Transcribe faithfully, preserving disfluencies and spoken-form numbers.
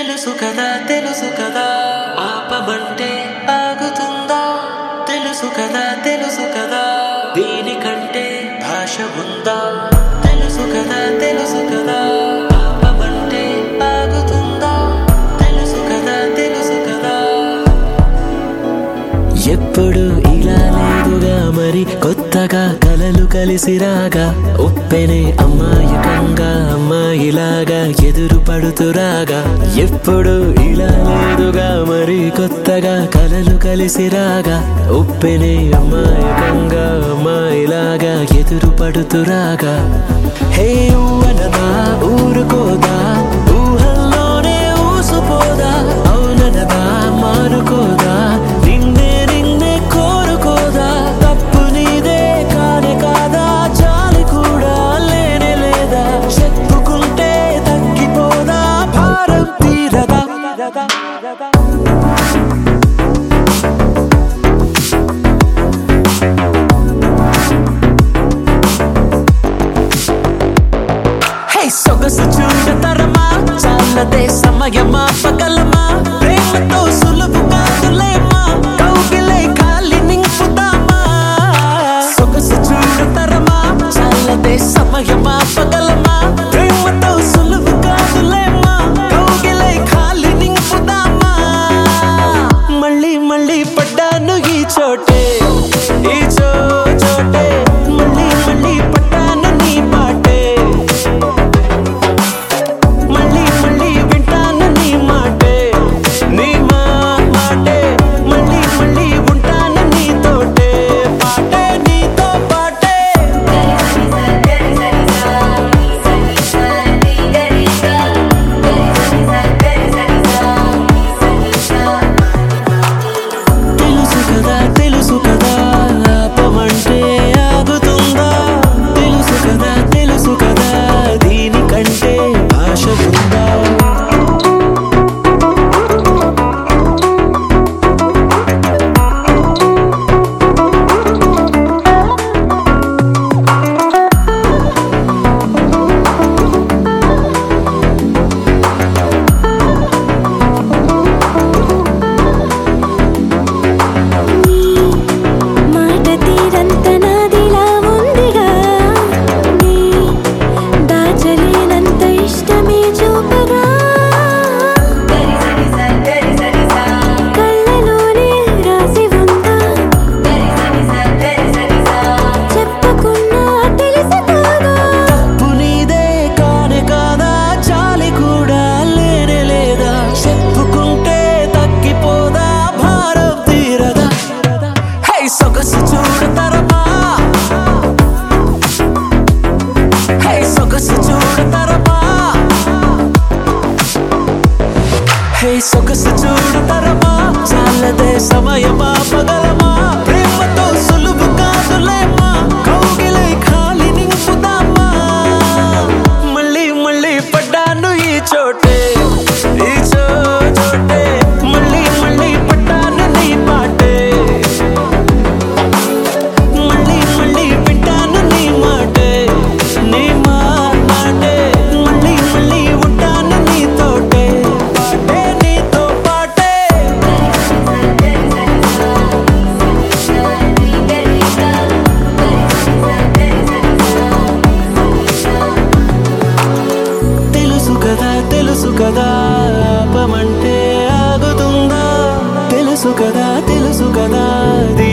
తెలుసు కదా తెలుసు కదా ఆపమంటే ఆగుతుందా తెలుసు కదా తెలుసు కదా దీనికంటే భాష ఉందా తెలుసు కదా తెలుసు కదా ఆపమంటే ఆగుతుందా తెలుసు కదా తెలుసు కదా ఎప్పుడు ఇలా లేదుగా మరి కొత్తగా కలలు కలిసి రాగా ఉప్పెనే అమ్మాయికంగా అమ్మాయిలాగా ఎదురు పడుతురాగా ఎప్పుడు ఇలా లేదుగా మరి కొత్తగా కలలు కలిసి రాగా ఉప్పెనే అమ్మాయికంగా అమ్మాయిలాగా ఎదురు పడుతురాగా హే ఊవనదా ఊరుకోదా ఊహల్లోనే ఊసుపోదా అవుననదా మారుకోదా నిన్నే నిన్నే కోరుకోదా తప్పు నీదే కానే కాదా చాలి కూడా లేనే లేదా చెప్పుకుంటే తగ్గిపోదా భారం తీరదా హే సొగసు చూడతరమా చాలదే సమయమా పగలమా ప్రేమతో సులువు కాదులేమా కౌగిలే ఖాళీ నింపుతామా సొగసు చూడతరమా చాలదే సమయమా పగలమా ప్రేమతో సులువు కాదులేమా కౌగిలే ఖాళీ నింపుతామా మళ్ళీ మళ్ళీ పడ్డాను ఈ చోటే ఈ చో చోటే మళ్ళీ మళ్ళీ పడ్డాను నీ పాటే మళ్ళీ మళ్ళీ వింటాను నీ మాటే నీ మా మాటే మళ్ళీ మళ్ళీ ఉంటాను నీతోటే పాటే నీతో పాటే తెలుసు కదా తెలుసు కదా ఆపమంటే ఆగుతుందా తెలుసు కదా తెలుసు కదా దీనికంటే భాష ఉందా మాట తీరంత నాదిలా ఉందిగా నీ దాచలేనంత ఇష్టమే చూపగా కళ్ళలోనే రాసి ఉందా చెప్పకున్నా తెలుసుకోగా తప్పు నీదే కానే కాదా చాలి కూడా లేనే లేదా చెప్పుకుంటే తగ్గిపోదా భారం తీరదా హే సొగసు చూడతరమా హే సొగసు చూడతరమా హే సొగసు చూడతరమా చాలదే సమయమా పగలమా ప్రేమతో సులువు కాదులేమా కౌగిలే ఖాళీ నింపుదామా మళ్ళీ మళ్ళీ పడ్డాను ఈ చోటే ఈ చో చోటే మళ్ళీ మళ్ళీ పడ్డాను నీ పాటే మళ్ళీ మళ్ళీ వింటాను నీ మాటే నీ మా మాటే మళ్ళీ మళ్ళీ ఉంటాను నీతోటే పాటే నీతో పాటే తెలుసు కదా తెలుసు కదా ఆపమంటే ఆగుతుందా తెలుసు కదా తెలుసు కదా